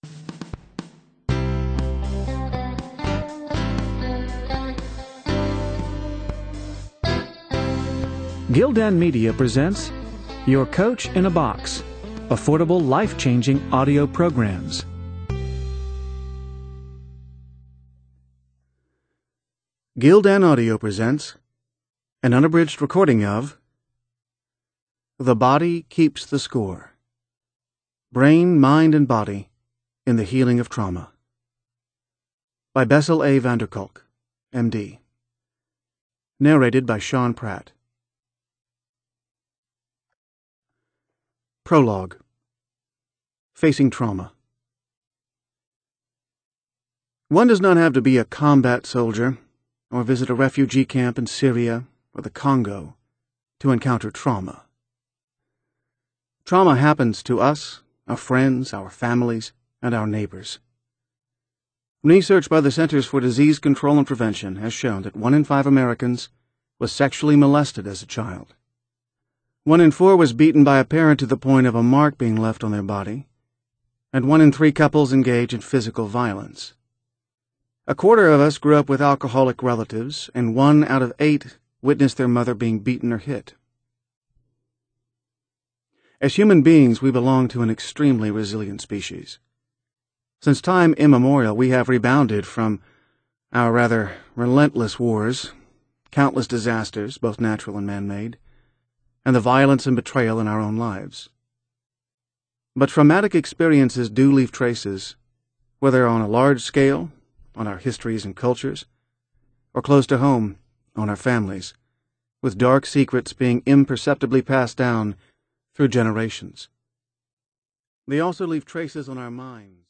Gildan Media presents Your Coach in a Box, affordable, life-changing audio programs. Gildan Audio presents an unabridged recording of The Body Keeps the Score. Brain, Mind, and Body in the Healing of Trauma by Bessel A. van der Kolk, M.D. Narrated by Sean Pratt. Prologue. Facing Trauma. One does not have to be a combat soldier or visit a refugee camp in Syria or the Congo to encounter trauma. Trauma happens to us, our friends, our families, and our neighbors. Research by the Centers for Disease Control and Prevention has shown that 1 in 5 Americans was sexually molested as a child. 1 in 4 was beaten by a parent to the point of a mark being left on their body, and 1 in 3 couples engage in physical violence. 1/4 of us grew up with alcoholic relatives, and 1 out of 8 witnessed their mother being beaten or hit. As human beings, we belong to an extremely resilient species. Since time immemorial, we have rebounded from our rather relentless wars, countless disasters, both natural and man-made, and the violence and betrayal in our own lives. But traumatic experiences do leave traces, whether on a large scale, on our histories and cultures, or close to home, on our families, with dark secrets being imperceptibly passed down through generations. They also leave traces on our minds.